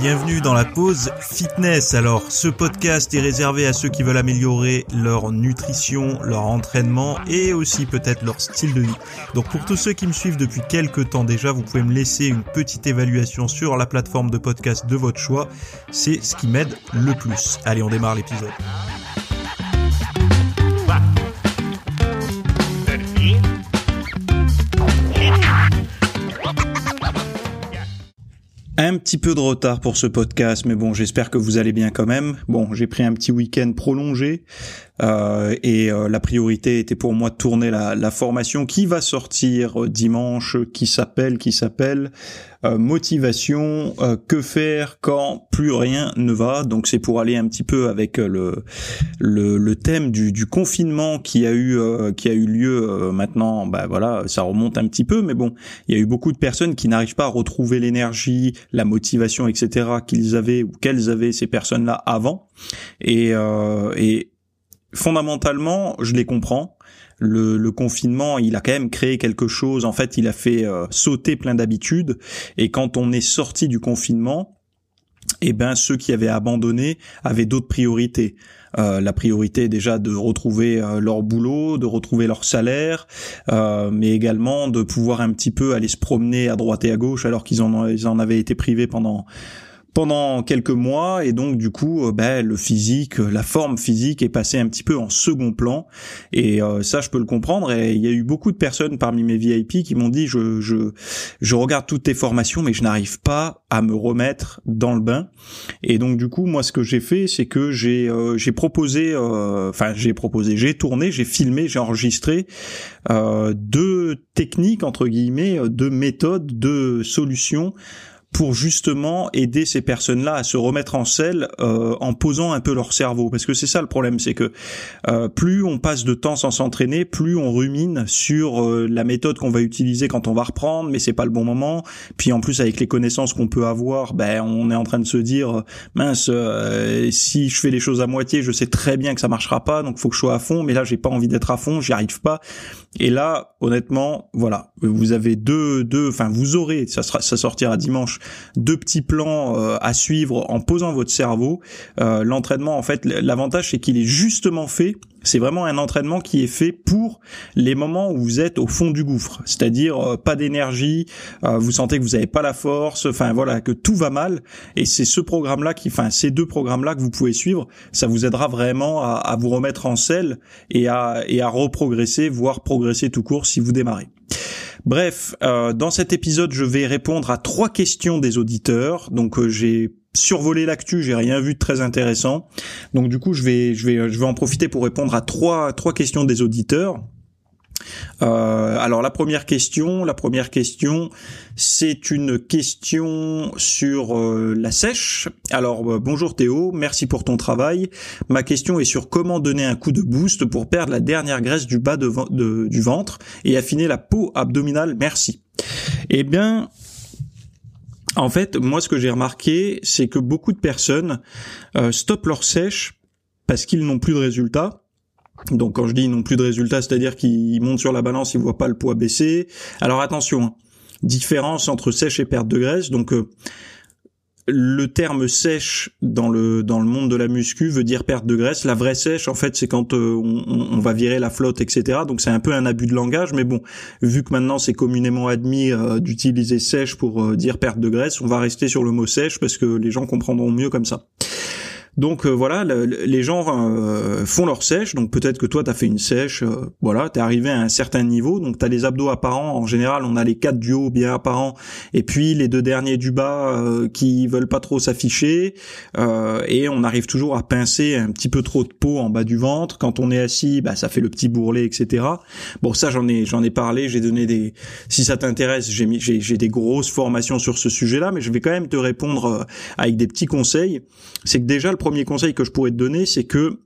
bienvenue dans la pause fitness. Alors, ce podcast est réservé à ceux qui veulent améliorer leur nutrition, leur entraînement et aussi peut-être leur style de vie. Donc pour tous ceux qui me suivent depuis quelques temps déjà, vous pouvez me laisser une petite évaluation sur la plateforme de podcast de votre choix. C'est ce qui m'aide le plus. Allez, on démarre l'épisode. Un petit peu de retard pour ce podcast, mais bon, j'espère que vous allez bien quand même. Bon, j'ai pris un petit week-end prolongé et la priorité était pour moi de tourner la formation qui va sortir dimanche, qui s'appelle Motivation, que faire quand plus rien ne va. Donc c'est pour aller un petit peu avec le thème du confinement qui a eu lieu maintenant. Bah voilà, ça remonte un petit peu, mais bon, il y a eu beaucoup de personnes qui n'arrivent pas à retrouver l'énergie, la motivation, etc. qu'elles avaient ces personnes-là avant. Et fondamentalement, je les comprends. Le confinement, il a quand même créé quelque chose. En fait, il a fait sauter plein d'habitudes. Et quand on est sorti du confinement, eh ben ceux qui avaient abandonné avaient d'autres priorités. La priorité déjà de retrouver leur boulot, de retrouver leur salaire, mais également de pouvoir un petit peu aller se promener à droite et à gauche alors qu'ils en avaient été privés pendant quelques mois, et donc du coup le physique, la forme physique est passée un petit peu en second plan, et ça je peux le comprendre. Et il y a eu beaucoup de personnes parmi mes VIP qui m'ont dit je regarde toutes tes formations mais je n'arrive pas à me remettre dans le bain. Et donc du coup moi ce que j'ai fait, c'est que j'ai tourné, j'ai filmé, j'ai enregistré deux techniques entre guillemets, deux méthodes, deux solutions pour justement aider ces personnes-là à se remettre en selle en posant un peu leur cerveau. Parce que c'est ça le problème, c'est que plus on passe de temps sans s'entraîner, plus on rumine sur la méthode qu'on va utiliser quand on va reprendre, mais c'est pas le bon moment. Puis en plus avec les connaissances qu'on peut avoir, on est en train de se dire mince, si je fais les choses à moitié, je sais très bien que ça marchera pas, donc faut que je sois à fond, mais là j'ai pas envie d'être à fond, j'y arrive pas. Et là, honnêtement, voilà, vous avez vous aurez, ça sortira dimanche, deux petits plans à suivre en posant votre cerveau. L'entraînement, en fait, l'avantage c'est qu'il est justement fait. C'est vraiment un entraînement qui est fait pour les moments où vous êtes au fond du gouffre, c'est-à-dire pas d'énergie, vous sentez que vous n'avez pas la force, que tout va mal. Et c'est ces deux programmes-là que vous pouvez suivre. Ça vous aidera vraiment à vous remettre en selle et à reprogresser, voire progresser tout court si vous démarrez. Bref, dans cet épisode, je vais répondre à 3 questions des auditeurs. Donc j'ai survolé l'actu, j'ai rien vu de très intéressant. Donc du coup, je vais en profiter pour répondre à trois questions des auditeurs. Alors la première question, c'est une question sur la sèche. Alors bonjour Théo, merci pour ton travail. Ma question est sur comment donner un coup de boost pour perdre la dernière graisse du bas du ventre et affiner la peau abdominale. Merci. Eh bien, en fait, moi ce que j'ai remarqué, c'est que beaucoup de personnes stoppent leur sèche parce qu'ils n'ont plus de résultats. Donc quand je dis ils n'ont plus de résultats, c'est-à-dire qu'ils montent sur la balance, ils voient pas le poids baisser. Alors attention, différence entre sèche et perte de graisse. Donc le terme sèche dans le monde de la muscu veut dire perte de graisse. La vraie sèche, en fait, c'est quand on va virer la flotte, etc. Donc c'est un peu un abus de langage, mais bon, vu que maintenant c'est communément admis d'utiliser sèche pour dire perte de graisse, on va rester sur le mot sèche parce que les gens comprendront mieux comme ça. Donc voilà, les gens font leur sèche, donc peut-être que toi t'as fait une sèche, t'es arrivé à un certain niveau, donc t'as les abdos apparents, en général on a les 4 du haut bien apparents, et puis les 2 derniers du bas qui veulent pas trop s'afficher, et on arrive toujours à pincer un petit peu trop de peau en bas du ventre. Quand on est assis, ça fait le petit bourrelet, etc. Bon, ça j'en ai parlé, j'ai donné si ça t'intéresse, j'ai des grosses formations sur ce sujet-là, mais je vais quand même te répondre avec des petits conseils. C'est que déjà le premier conseil que je pourrais te donner, c'est que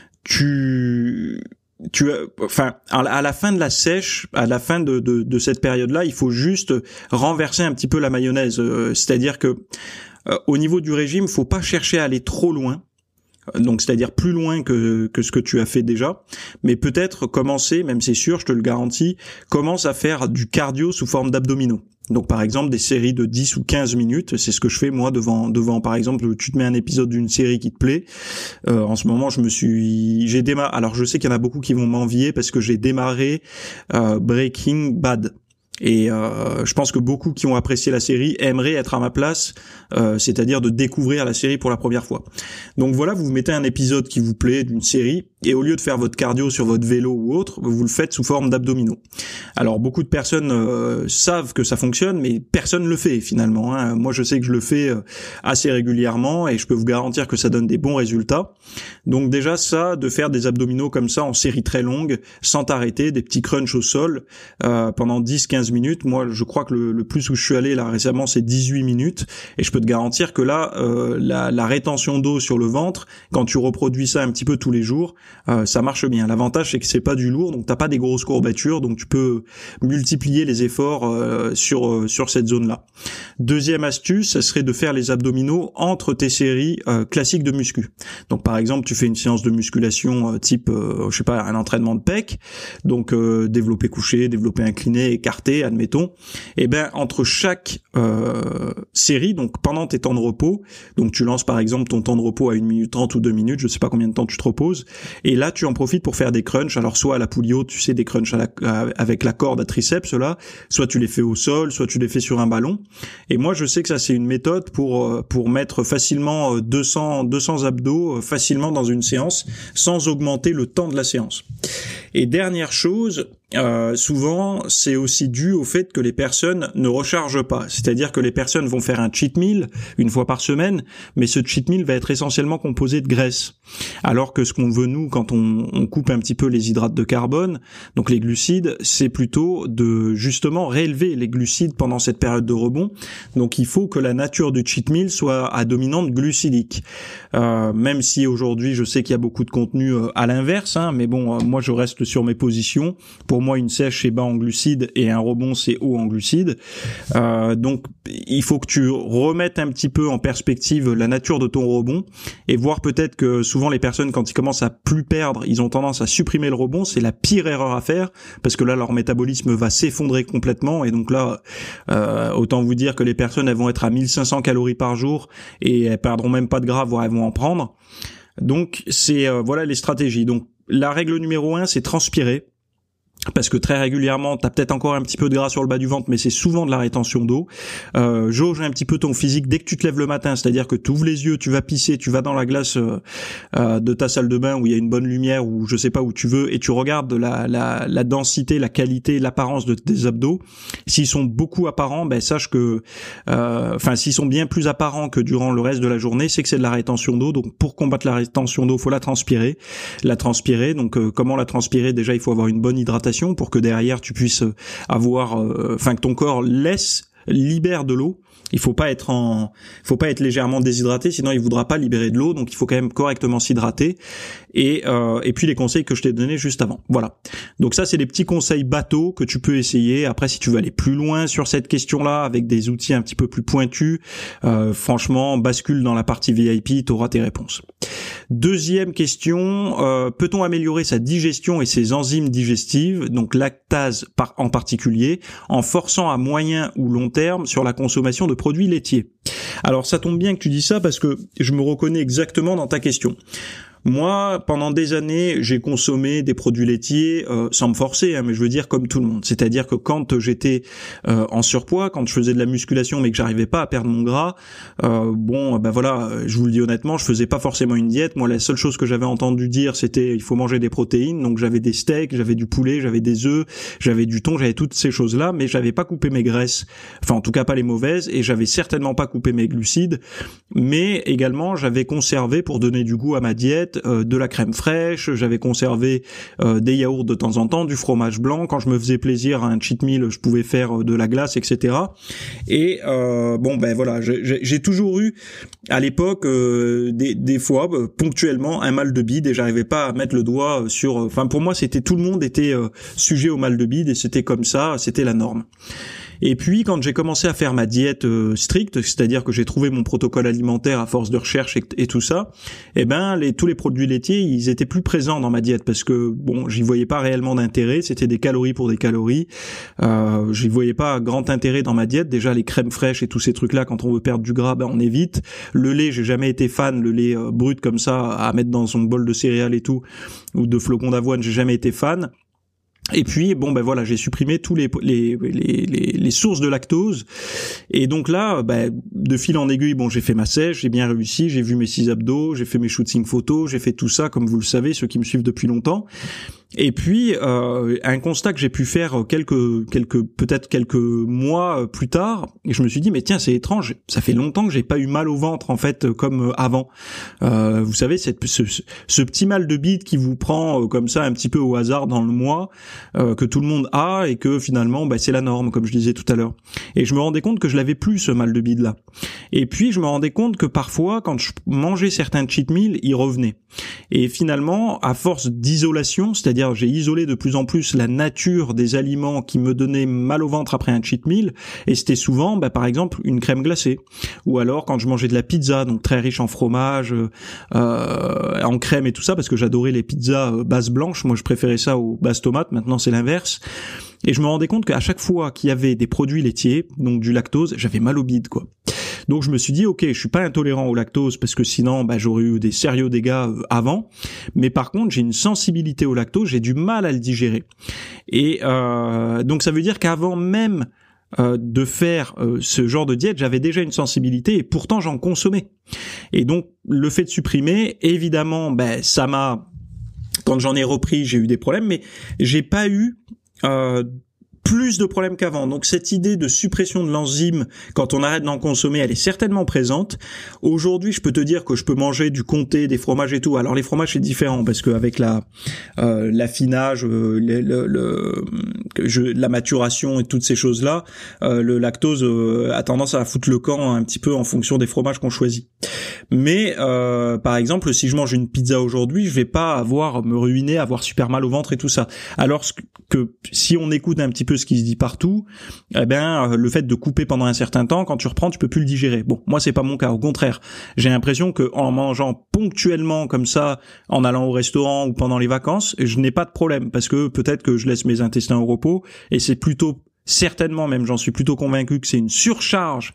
à la fin de la sèche, à la fin de cette période-là, il faut juste renverser un petit peu la mayonnaise. C'est-à-dire que au niveau du régime, faut pas chercher à aller trop loin. Donc c'est-à-dire plus loin que ce que tu as fait déjà, mais peut-être commencer, même c'est sûr, je te le garantis, commence à faire du cardio sous forme d'abdominaux. Donc par exemple des séries de 10 ou 15 minutes, c'est ce que je fais moi devant par exemple, tu te mets un épisode d'une série qui te plaît. En ce moment, j'ai démarré, alors je sais qu'il y en a beaucoup qui vont m'envier parce que j'ai démarré Breaking Bad. Et je pense que beaucoup qui ont apprécié la série aimeraient être à ma place, c'est-à-dire de découvrir la série pour la première fois. Donc voilà, vous mettez un épisode qui vous plaît d'une série, et au lieu de faire votre cardio sur votre vélo ou autre, vous le faites sous forme d'abdominaux. Alors beaucoup de personnes savent que ça fonctionne, mais personne le fait finalement, hein. Moi je sais que je le fais assez régulièrement, et je peux vous garantir que ça donne des bons résultats. Donc déjà ça, de faire des abdominaux comme ça en série très longue, sans t'arrêter, des petits crunchs au sol pendant 10-15 minutes. Moi, je crois que le plus où je suis allé là récemment, c'est 18 minutes. Et je peux te garantir que là, la rétention d'eau sur le ventre, quand tu reproduis ça un petit peu tous les jours, ça marche bien. L'avantage, c'est que c'est pas du lourd, donc t'as pas des grosses courbatures, donc tu peux multiplier les efforts sur cette zone-là. Deuxième astuce, ça serait de faire les abdominaux entre tes séries classiques de muscu. Donc par exemple, tu fais une séance de musculation type, je sais pas, un entraînement de pec, donc développé couché, développé incliné, écarté, admettons, et ben entre chaque série, donc pendant tes temps de repos, donc tu lances par exemple ton temps de repos à 1 minute 30 ou 2 minutes, je sais pas combien de temps tu te reposes, et là tu en profites pour faire des crunchs, alors soit à la poulie haute, tu sais, des crunchs avec la corde à triceps là, soit tu les fais au sol, soit tu les fais sur un ballon, et moi je sais que ça c'est une méthode pour mettre facilement 200 abdos facilement dans une séance, sans augmenter le temps de la séance. Et dernière chose, souvent c'est aussi dû au fait que les personnes ne rechargent pas, c'est-à-dire que les personnes vont faire un cheat meal une fois par semaine, mais ce cheat meal va être essentiellement composé de graisse, alors que ce qu'on veut nous quand on coupe un petit peu les hydrates de carbone, donc les glucides, c'est plutôt de justement réélever les glucides pendant cette période de rebond. Donc il faut que la nature du cheat meal soit à dominante glucidique, même si aujourd'hui je sais qu'il y a beaucoup de contenu à l'inverse, hein, mais bon, moi je reste sur mes positions. Pour moi, une sèche c'est bas en glucides et un rebond c'est haut en glucides. Donc il faut que tu remettes un petit peu en perspective la nature de ton rebond, et voir peut-être que souvent les personnes, quand ils commencent à plus perdre, ils ont tendance à supprimer le rebond. C'est la pire erreur à faire, parce que là leur métabolisme va s'effondrer complètement, et donc là autant vous dire que les personnes elles vont être à 1500 calories par jour et elles perdront même pas de gras, voire elles vont en prendre. Donc c'est voilà les stratégies. Donc la règle numéro 1, c'est transpirer. Parce que très régulièrement, t'as peut-être encore un petit peu de gras sur le bas du ventre, mais c'est souvent de la rétention d'eau. Jauge un petit peu ton physique dès que tu te lèves le matin, c'est-à-dire que tu ouvres les yeux, tu vas pisser, tu vas dans la glace de ta salle de bain où il y a une bonne lumière, ou je sais pas où tu veux, et tu regardes la densité, la qualité, l'apparence de tes abdos. S'ils sont beaucoup apparents, ben sache que, s'ils sont bien plus apparents que durant le reste de la journée, c'est que c'est de la rétention d'eau. Donc pour combattre la rétention d'eau, faut la transpirer. Donc comment la transpirer? Déjà, il faut avoir une bonne hydratation pour que derrière tu puisses avoir, que ton corps libère de l'eau. Il faut pas être légèrement déshydraté, sinon il voudra pas libérer de l'eau. Donc il faut quand même correctement s'hydrater. Et puis les conseils que je t'ai donnés juste avant. Voilà. Donc ça, c'est des petits conseils bateaux que tu peux essayer. Après, si tu veux aller plus loin sur cette question-là avec des outils un petit peu plus pointus, franchement, bascule dans la partie VIP, tu auras tes réponses. Deuxième question, peut-on améliorer sa digestion et ses enzymes digestives, donc lactase en particulier, en forçant à moyen ou long terme sur la consommation de produits laitiers? Alors ça tombe bien que tu dis ça, parce que je me reconnais exactement dans ta question. Moi, pendant des années, j'ai consommé des produits laitiers sans me forcer, hein, mais je veux dire comme tout le monde. C'est-à-dire que quand j'étais en surpoids, quand je faisais de la musculation mais que j'arrivais pas à perdre mon gras, je vous le dis honnêtement, je faisais pas forcément une diète. Moi, la seule chose que j'avais entendu dire, c'était il faut manger des protéines. Donc j'avais des steaks, j'avais du poulet, j'avais des œufs, j'avais du thon, j'avais toutes ces choses-là, mais j'avais pas coupé mes graisses. Enfin, en tout cas pas les mauvaises, et j'avais certainement pas coupé mes glucides. Mais également, j'avais conservé, pour donner du goût à ma diète, de la crème fraîche, j'avais conservé des yaourts de temps en temps, du fromage blanc. Quand je me faisais plaisir à un cheat meal, je pouvais faire de la glace, etc. Et j'ai toujours eu à l'époque des fois ponctuellement un mal de bide, et j'arrivais pas à mettre le doigt sur. Pour moi, tout le monde était sujet au mal de bide, et c'était comme ça, c'était la norme. Et puis quand j'ai commencé à faire ma diète stricte, c'est-à-dire que j'ai trouvé mon protocole alimentaire à force de recherche et tout ça, tous les produits laitiers, ils étaient plus présents dans ma diète parce que bon, j'y voyais pas réellement d'intérêt, c'était des calories pour des calories. J'y voyais pas grand intérêt dans ma diète. Déjà les crèmes fraîches et tous ces trucs-là, quand on veut perdre du gras, on évite. Le lait, j'ai jamais été fan, le lait brut comme ça à mettre dans son bol de céréales et tout, ou de flocons d'avoine, j'ai jamais été fan. Et puis voilà, j'ai supprimé tous les sources de lactose. Et donc là, de fil en aiguille, j'ai fait ma sèche, j'ai bien réussi, j'ai vu mes 6 abdos, j'ai fait mes shootings photos, j'ai fait tout ça comme vous le savez, ceux qui me suivent depuis longtemps. Et puis un constat que j'ai pu faire peut-être quelques mois plus tard, et je me suis dit mais tiens, c'est étrange, ça fait longtemps que j'ai pas eu mal au ventre en fait comme avant. Vous savez ce petit mal de bide qui vous prend comme ça un petit peu au hasard dans le mois, que tout le monde a et que finalement c'est la norme comme je disais tout à l'heure. Et je me rendais compte que je l'avais plus ce mal de bide là. Et puis je me rendais compte que parfois quand je mangeais certains cheat meals, il revenait. Et finalement à force d'isolation, c'est-à-dire j'ai isolé de plus en plus la nature des aliments qui me donnaient mal au ventre après un cheat meal, et c'était souvent par exemple une crème glacée, ou alors quand je mangeais de la pizza, donc très riche en fromage, en crème et tout ça, parce que j'adorais les pizzas base blanche, moi je préférais ça aux base tomates, maintenant c'est l'inverse. Et je me rendais compte qu'à chaque fois qu'il y avait des produits laitiers, donc du lactose, j'avais mal au bide quoi. Donc je me suis dit ok, je suis pas intolérant au lactose parce que sinon j'aurais eu des sérieux dégâts avant, mais par contre j'ai une sensibilité au lactose, j'ai du mal à le digérer. Et donc ça veut dire qu'avant même de faire ce genre de diète, j'avais déjà une sensibilité et pourtant j'en consommais. Et donc le fait de supprimer, évidemment, ça m'a, quand j'en ai repris, j'ai eu des problèmes, mais j'ai pas eu plus de problèmes qu'avant. Donc cette idée de suppression de l'enzyme quand on arrête d'en consommer, elle est certainement présente. Aujourd'hui, je peux te dire que je peux manger du comté, des fromages et tout. Alors les fromages c'est différent parce que avec l'affinage, la maturation et toutes ces choses-là, le lactose a tendance à foutre le camp un petit peu en fonction des fromages qu'on choisit. Mais par exemple, si je mange une pizza aujourd'hui, je vais pas me ruiner, avoir super mal au ventre et tout ça. Alors que si on écoute un petit peu ce qui se dit partout, le fait de couper pendant un certain temps, quand tu reprends, tu peux plus le digérer. Bon, moi c'est pas mon cas, au contraire. J'ai l'impression que en mangeant ponctuellement comme ça, en allant au restaurant ou pendant les vacances, je n'ai pas de problème parce que peut-être que je laisse mes intestins au repos et c'est plutôt certainement, même j'en suis plutôt convaincu que c'est une surcharge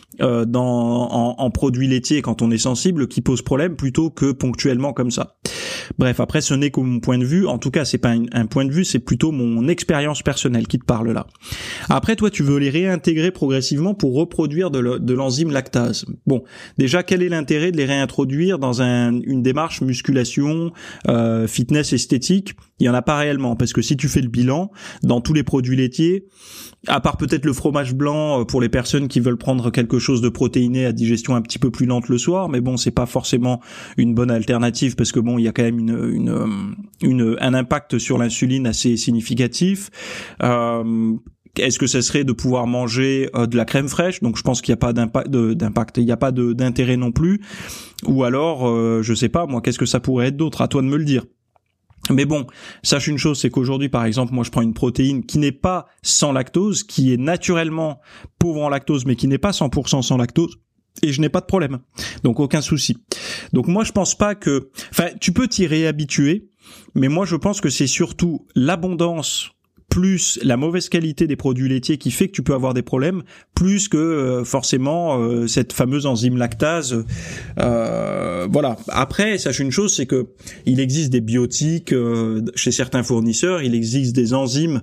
en produits laitiers quand on est sensible qui pose problème plutôt que ponctuellement comme ça. Bref, après ce n'est que mon point de vue, en tout cas c'est pas un point de vue, c'est plutôt mon expérience personnelle qui te parle là. Après toi tu veux les réintégrer progressivement pour reproduire de l'enzyme lactase. Bon, déjà quel est l'intérêt de les réintroduire dans une démarche musculation, fitness, esthétique? Il y en a pas réellement parce que si tu fais le bilan dans tous les produits laitiers, à part peut-être le fromage blanc pour les personnes qui veulent prendre quelque chose de protéiné à digestion un petit peu plus lente le soir, mais bon, c'est pas forcément une bonne alternative parce que bon, il y a quand même un impact sur l'insuline assez significatif. Est-ce que ça serait de pouvoir manger de la crème fraîche? Donc je pense qu'il n'y a pas d'impact, il n'y a pas d'intérêt non plus. Ou alors, je sais pas, moi, qu'est-ce que ça pourrait être d'autre? À toi de me le dire. Mais bon, sache une chose, c'est qu'aujourd'hui, par exemple, moi je prends une protéine qui n'est pas sans lactose, qui est naturellement pauvre en lactose, mais qui n'est pas 100% sans lactose, et je n'ai pas de problème. Donc aucun souci. Donc moi je pense pas que... Enfin, tu peux t'y réhabituer, mais moi je pense que c'est surtout l'abondance plus la mauvaise qualité des produits laitiers qui fait que tu peux avoir des problèmes, plus que forcément cette fameuse enzyme lactase. Voilà. Après, sache une chose, c'est que il existe des biotiques chez certains fournisseurs, il existe des enzymes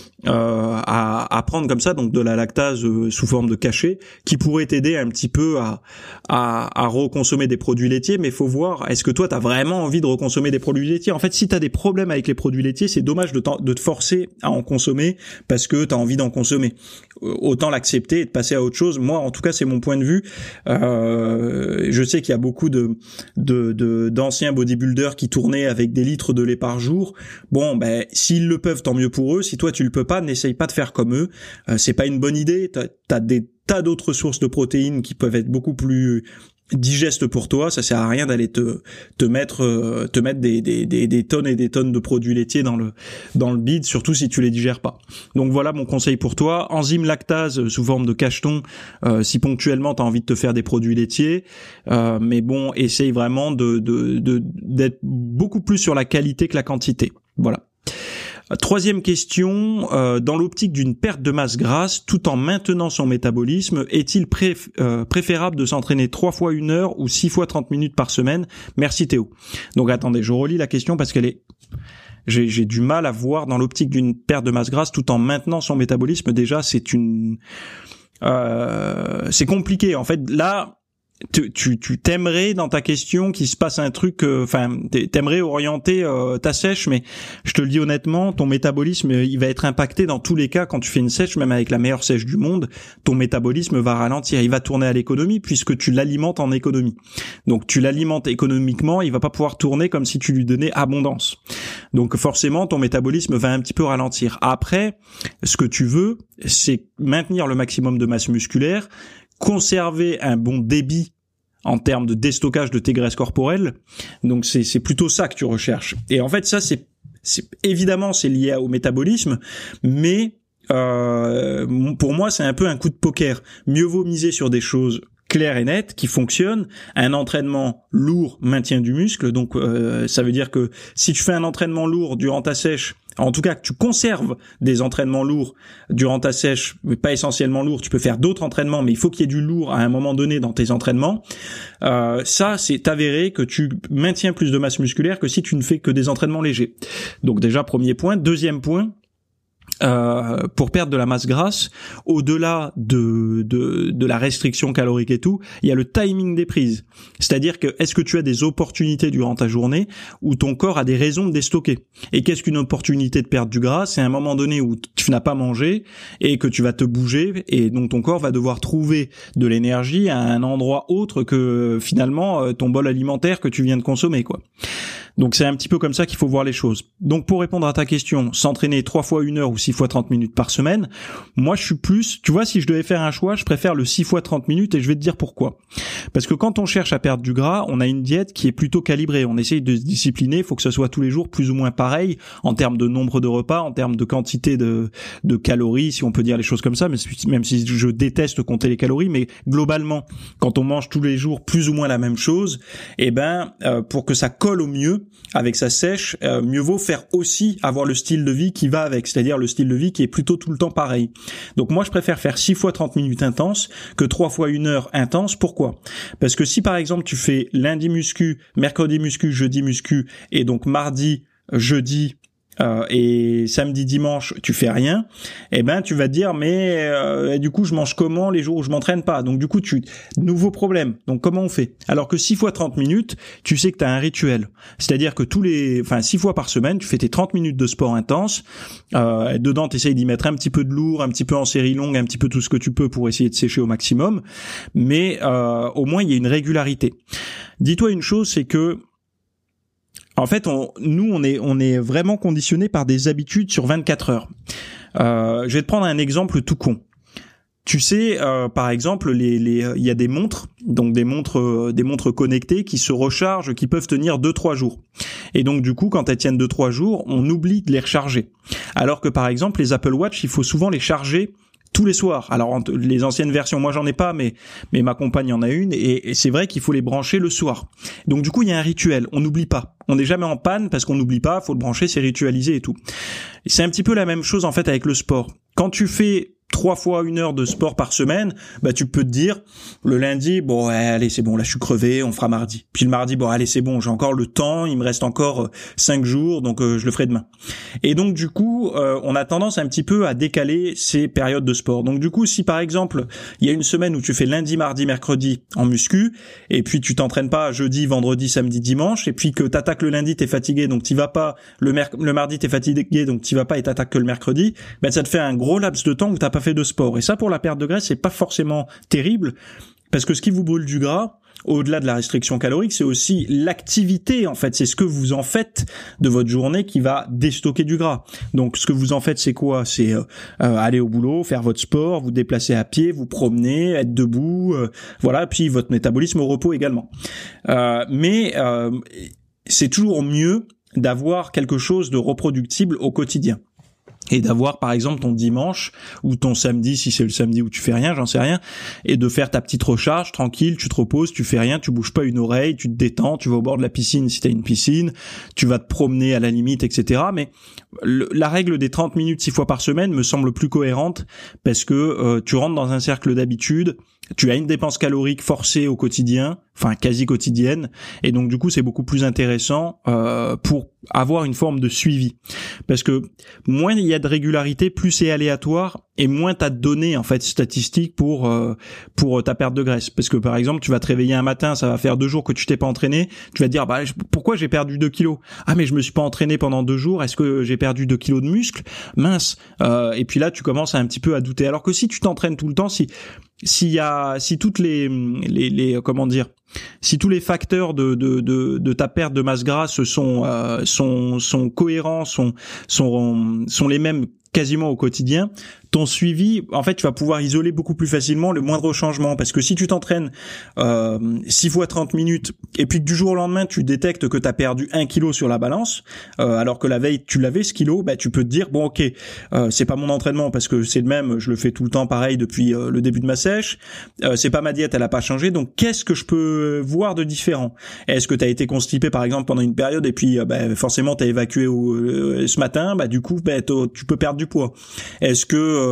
à prendre comme ça, donc de la lactase sous forme de cachet, qui pourrait t'aider un petit peu à reconsommer des produits laitiers, mais faut voir, est-ce que toi t'as vraiment envie de reconsommer des produits laitiers? En fait, si t'as des problèmes avec les produits laitiers, c'est dommage de te forcer à en consommer parce que t'as envie d'en consommer. Autant l'accepter et de passer à autre chose. Moi, en tout cas, c'est mon point de vue. Je sais qu'il y a beaucoup d'anciens bodybuilders qui tournaient avec des litres de lait par jour. Bon, s'ils le peuvent, tant mieux pour eux. Si toi tu le peux pas, n'essaye pas de faire comme eux. C'est pas une bonne idée. T'as des tas d'autres sources de protéines qui peuvent être beaucoup plus digeste pour toi, ça sert à rien d'aller te mettre des tonnes et des tonnes de produits laitiers dans le bide, surtout si tu les digères pas. Donc voilà mon conseil pour toi, enzyme lactase sous forme de cacheton si ponctuellement tu as envie de te faire des produits laitiers, mais bon, essaye vraiment d'être beaucoup plus sur la qualité que la quantité. Voilà. Troisième question, dans l'optique d'une perte de masse grasse, tout en maintenant son métabolisme, est-il préférable de s'entraîner 3 fois 1 heure ou 6 fois 30 minutes par semaine? Merci Théo. Donc attendez, je relis la question parce qu'elle est... J'ai du mal à voir dans l'optique d'une perte de masse grasse tout en maintenant son métabolisme. Déjà, c'est compliqué. En fait, là... Tu t'aimerais dans ta question qu'il se passe un truc, t'aimerais orienter ta sèche, mais je te le dis honnêtement, ton métabolisme il va être impacté dans tous les cas quand tu fais une sèche, même avec la meilleure sèche du monde, ton métabolisme va ralentir, il va tourner à l'économie puisque tu l'alimentes en économie. Donc tu l'alimentes économiquement, il va pas pouvoir tourner comme si tu lui donnais abondance. Donc forcément ton métabolisme va un petit peu ralentir. Après, ce que tu veux, c'est maintenir le maximum de masse musculaire, conserver un bon débit en termes de déstockage de tes graisses corporelles. Donc c'est plutôt ça que tu recherches. Et en fait ça c'est évidemment c'est lié au métabolisme, mais pour moi c'est un peu un coup de poker. Mieux vaut miser sur des choses claires et nettes qui fonctionnent. Un entraînement lourd maintient du muscle, donc ça veut dire que si tu fais un entraînement lourd durant ta sèche, en tout cas que tu conserves des entraînements lourds durant ta sèche, mais pas essentiellement lourds, tu peux faire d'autres entraînements, mais il faut qu'il y ait du lourd à un moment donné dans tes entraînements. Ça, c'est avéré que tu maintiens plus de masse musculaire que si tu ne fais que des entraînements légers. Donc déjà, premier point. Deuxième point, pour perdre de la masse grasse, au-delà de la restriction calorique et tout, il y a le timing des prises. C'est-à-dire que est-ce que tu as des opportunités durant ta journée où ton corps a des raisons de déstocker? Et qu'est-ce qu'une opportunité de perdre du gras? C'est un moment donné où tu n'as pas mangé et que tu vas te bouger et donc ton corps va devoir trouver de l'énergie à un endroit autre que finalement ton bol alimentaire que tu viens de consommer, quoi. Donc c'est un petit peu comme ça qu'il faut voir les choses. Donc pour répondre à ta question, s'entraîner 3 fois 1 heure ou 6 fois 30 minutes par semaine, moi je suis plus, tu vois, si je devais faire un choix, je préfère le 6 fois 30 minutes et je vais te dire pourquoi. Parce que quand on cherche à perdre du gras, on a une diète qui est plutôt calibrée, on essaye de se discipliner, il faut que ce soit tous les jours plus ou moins pareil en termes de nombre de repas, en termes de quantité de calories, si on peut dire les choses comme ça, mais même si je déteste compter les calories, mais globalement, quand on mange tous les jours plus ou moins la même chose, pour que ça colle au mieux avec sa sèche, mieux vaut faire aussi avoir le style de vie qui va avec, c'est-à-dire le style de vie qui est plutôt tout le temps pareil. Donc moi je préfère faire 6 fois 30 minutes intenses que 3 fois 1 heure intense. Pourquoi? Parce que si par exemple tu fais lundi muscu, mercredi muscu, jeudi muscu et donc mardi, jeudi et samedi, dimanche, tu fais rien, tu vas te dire mais du coup je mange comment les jours où je m'entraîne pas? Donc du coup nouveau problème. Donc comment on fait? Alors que 6 fois 30 minutes, tu sais que tu as un rituel. C'est-à-dire que 6 fois par semaine, tu fais tes 30 minutes de sport intense. Dedans, tu essayes d'y mettre un petit peu de lourd, un petit peu en série longue, un petit peu tout ce que tu peux pour essayer de sécher au maximum. Mais au moins, il y a une régularité. Dis-toi une chose, c'est que en fait, on est vraiment conditionné par des habitudes sur 24 heures. Je vais te prendre un exemple tout con. Tu sais, par exemple, il y a des montres, donc des montres connectées qui se rechargent, qui peuvent tenir 2-3 jours. Et donc du coup, quand elles tiennent 2-3 jours, on oublie de les recharger. Alors que par exemple, les Apple Watch, il faut souvent les charger tous les soirs. Alors les anciennes versions, moi j'en ai pas, mais ma compagne en a une, et c'est vrai qu'il faut les brancher le soir. Donc du coup il y a un rituel, on n'oublie pas. On n'est jamais en panne parce qu'on n'oublie pas, faut le brancher, c'est ritualisé et tout. Et c'est un petit peu la même chose en fait avec le sport. Quand tu fais 3 fois 1 heure de sport par semaine, tu peux te dire le lundi, bon allez c'est bon, là je suis crevé, on fera mardi. Puis le mardi, bon allez c'est bon, j'ai encore le temps, il me reste encore 5 jours, donc je le ferai demain. Et donc du coup, on a tendance un petit peu à décaler ces périodes de sport. Donc du coup, si par exemple, il y a une semaine où tu fais lundi, mardi, mercredi en muscu, et puis tu t'entraînes pas jeudi, vendredi, samedi, dimanche, et puis que t'attaques le lundi, t'es fatigué, donc t'y vas pas, le mardi t'es fatigué, donc t'y vas pas et t'attaques que le mercredi, ça te fait un gros laps de temps où t'as pas fait de sport. Et ça, pour la perte de graisse, c'est pas forcément terrible, parce que ce qui vous brûle du gras, au-delà de la restriction calorique, c'est aussi l'activité, en fait. C'est ce que vous en faites de votre journée qui va déstocker du gras. Donc, ce que vous en faites, c'est quoi? C'est aller au boulot, faire votre sport, vous déplacer à pied, vous promener, être debout, voilà. Puis votre métabolisme au repos également. Mais c'est toujours mieux d'avoir quelque chose de reproductible au quotidien. Et d'avoir par exemple ton dimanche ou ton samedi, si c'est le samedi où tu fais rien, j'en sais rien, et de faire ta petite recharge tranquille, tu te reposes, tu fais rien, tu bouges pas une oreille, tu te détends, tu vas au bord de la piscine si t'as une piscine, tu vas te promener à la limite, etc. Mais la règle des 30 minutes 6 fois par semaine me semble plus cohérente, parce que tu rentres dans un cercle d'habitude, tu as une dépense calorique forcée au quotidien, enfin quasi quotidienne, et donc du coup c'est beaucoup plus intéressant pour avoir une forme de suivi, parce que moins il y a de régularité, plus c'est aléatoire et moins t'as de données en fait statistiques pour ta perte de graisse. Parce que par exemple tu vas te réveiller un matin, ça va faire 2 jours que tu t'es pas entraîné, tu vas te dire pourquoi j'ai perdu 2 kilos? Ah mais je me suis pas entraîné pendant 2 jours, est-ce que j'ai perdu 2 kilos de muscle? Mince. Et puis là tu commences un petit peu à douter. Alors que si tu t'entraînes tout le temps, si toutes les comment dire, si tous les facteurs de ta perte de masse grasse sont cohérents, sont les mêmes quasiment au quotidien, ton suivi, en fait, tu vas pouvoir isoler beaucoup plus facilement le moindre changement. Parce que si tu t'entraînes 6 fois 30 minutes et puis que du jour au lendemain, tu détectes que tu as perdu 1 kilo sur la balance, alors que la veille, tu l'avais ce kilo, tu peux te dire, bon, ok, c'est pas mon entraînement parce que c'est le même, je le fais tout le temps pareil depuis le début de ma sèche, c'est pas ma diète, elle a pas changé, donc qu'est-ce que je peux voir de différent? Est-ce que tu as été constipé, par exemple, pendant une période et puis forcément, tu as évacué ce matin, du coup, tu peux perdre du poids. Est-ce que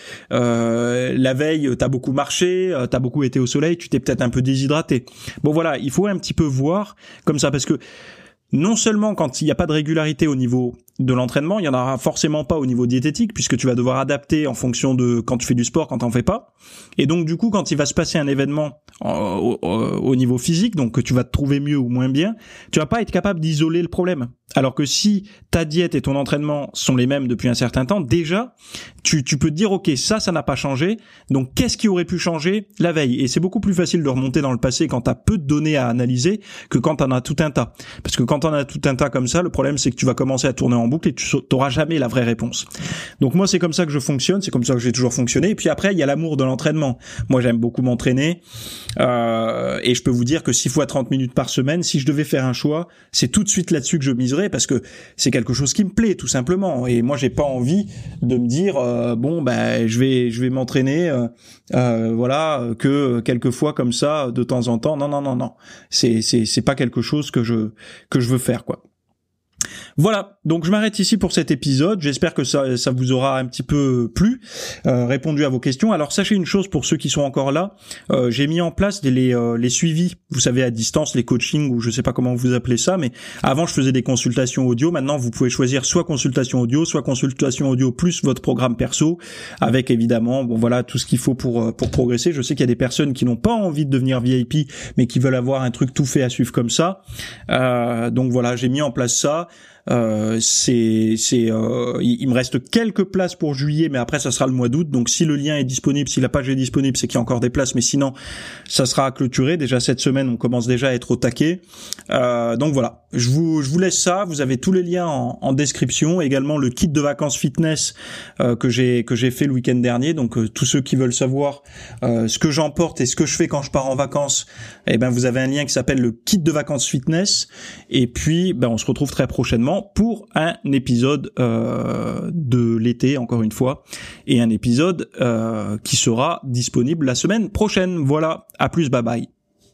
la veille t'as beaucoup marché, t'as beaucoup été au soleil, tu t'es peut-être un peu déshydraté. Bon voilà, il faut un petit peu voir comme ça, parce que non seulement quand il n'y a pas de régularité au niveau de l'entraînement, il n'y en aura forcément pas au niveau diététique, puisque tu vas devoir adapter en fonction de quand tu fais du sport, quand t'en fais pas. Et donc du coup, quand il va se passer un événement au niveau physique, donc que tu vas te trouver mieux ou moins bien, tu vas pas être capable d'isoler le problème. Alors que si ta diète et ton entraînement sont les mêmes depuis un certain temps, déjà, tu peux te dire, ok, ça n'a pas changé, donc qu'est-ce qui aurait pu changer la veille? Et c'est beaucoup plus facile de remonter dans le passé quand t'as peu de données à analyser que quand t'en as tout un tas. Parce que quand t'en as tout un tas comme ça, le problème c'est que tu vas commencer à tourner en boucle et tu n'auras jamais la vraie réponse. Donc moi c'est comme ça que je fonctionne, c'est comme ça que j'ai toujours fonctionné. Et puis après il y a l'amour de l'entraînement. Moi j'aime beaucoup m'entraîner et je peux vous dire que 6 fois 30 minutes par semaine, si je devais faire un choix, c'est tout de suite là-dessus que je miserais, parce que c'est quelque chose qui me plaît tout simplement. Et moi j'ai pas envie de me dire je vais m'entraîner que quelques fois comme ça de temps en temps. Non. C'est pas quelque chose que je veux faire quoi. Voilà, donc je m'arrête ici pour cet épisode. J'espère que ça vous aura un petit peu plu, répondu à vos questions. Alors sachez une chose pour ceux qui sont encore là, j'ai mis en place les suivis, vous savez, à distance, les coachings, ou je sais pas comment vous appelez ça, mais avant je faisais des consultations audio. Maintenant vous pouvez choisir soit consultation audio plus votre programme perso, avec évidemment tout ce qu'il faut pour progresser. Je sais qu'il y a des personnes qui n'ont pas envie de devenir VIP, mais qui veulent avoir un truc tout fait à suivre comme ça. Donc voilà, j'ai mis en place ça. Il me reste quelques places pour juillet, mais après ça sera le mois d'août. Donc si le lien est disponible, si la page est disponible, c'est qu'il y a encore des places, mais sinon ça sera clôturé. Déjà cette semaine, on commence déjà à être au taquet. Donc voilà, je vous laisse ça. Vous avez tous les liens en description. Également le kit de vacances fitness que j'ai fait le week-end dernier. Donc tous ceux qui veulent savoir ce que j'emporte et ce que je fais quand je pars en vacances, vous avez un lien qui s'appelle le kit de vacances fitness. Et puis on se retrouve très prochainement pour un épisode de l'été, encore une fois, et un épisode qui sera disponible la semaine prochaine. Voilà, à plus, bye bye.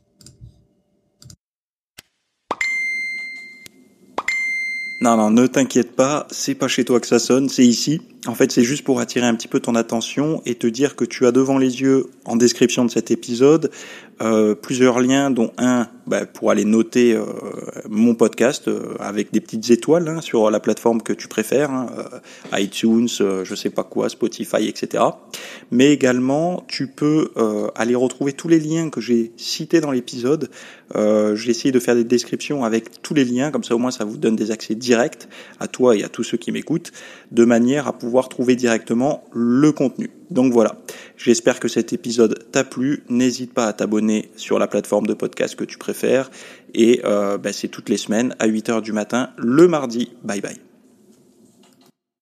Non, ne t'inquiète pas, c'est pas chez toi que ça sonne, c'est ici. En fait, c'est juste pour attirer un petit peu ton attention et te dire que tu as devant les yeux, en description de cet épisode, plusieurs liens, dont un pour aller noter mon podcast avec des petites étoiles sur la plateforme que tu préfères, iTunes, je sais pas quoi, Spotify, etc. Mais également, tu peux aller retrouver tous les liens que j'ai cités dans l'épisode. J'ai essayé de faire des descriptions avec tous les liens, comme ça au moins ça vous donne des accès directs à toi et à tous ceux qui m'écoutent, de manière à pouvoir trouver directement le contenu. Donc voilà, j'espère que cet épisode t'a plu. N'hésite pas à t'abonner sur la plateforme de podcast que tu préfères. Et c'est toutes les semaines à 8h du matin le mardi. Bye bye.